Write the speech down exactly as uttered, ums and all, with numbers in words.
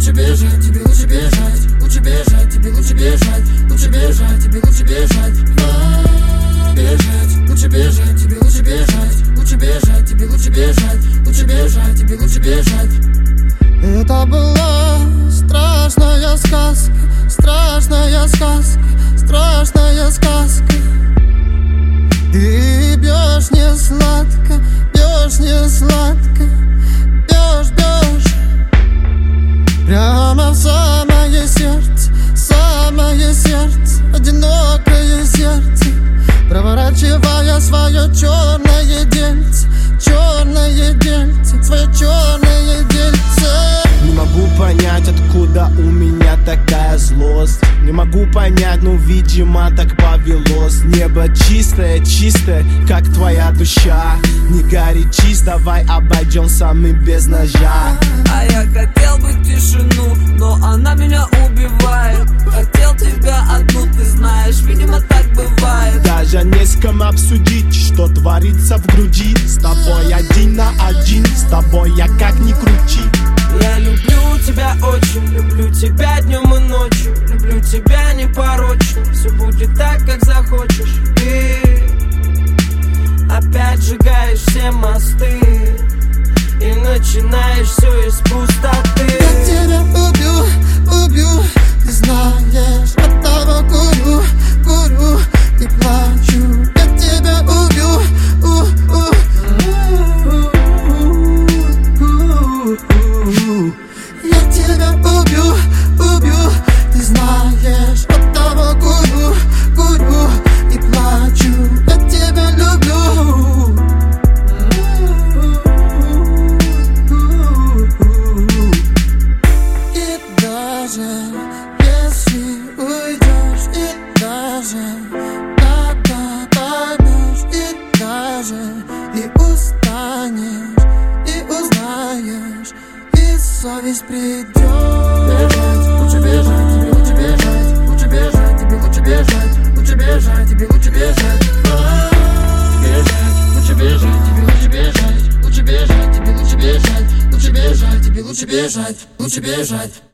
лучше бежать, тебе лучше бежать, лучше бежать, тебе лучше бежать, лучше бежать, тебе лучше бежать, бежать, лучше бежать, тебе лучше бежать, лучше бежать, тебе лучше бежать, лучше бежать, тебе лучше бежать. Это была страшная сказка, страшная сказка, страшная сказка. Ты бьешь не сладко, бьешь не сладко, бьешь, бьешь прямо в самое сердце, самое сердце, одинокое сердце, проворачивая свое черное дельце, черное дельце, свое черное дельце. Не могу понять, откуда у меня такая злость. Не могу понять, ну видимо так повелось. Небо чистое, чистое, как твоя душа. Не горячись, давай обойдемся мы без ножа. А я хотел бы тишину, но она меня убивает. Хотел тебя одну, ты знаешь, видимо так бывает. Даже не с кем обсудить, что творится в груди. С тобой один на один, с тобой я как ни крути. Я люблю тебя очень, люблю тебя днем и ночью. Люблю тебя непорочно, все будет так, как захочешь. Ты опять сжигаешь все мосты и начинаешь все из пустоты. Я тебя убью, убью, ты знаешь, от того курю, курю и плачу. Я тебя убью, у, у. Я тебя убью, убью, ты знаешь, от того курю, курю и плачу. Я тебя люблю. И даже если уйдешь, и даже когда поймешь, и даже и устанешь, и узнаешь, и совесть придет. Бежать, лучше бежать, тебе лучше бежать, лучше бежать, тебе лучше бежать, лучше бежать, тебе лучше бежать, бежать, лучше бежать, тебе лучше бежать, лучше бежать, тебе лучше бежать, лучше бежать, тебе лучше бежать, лучше бежать.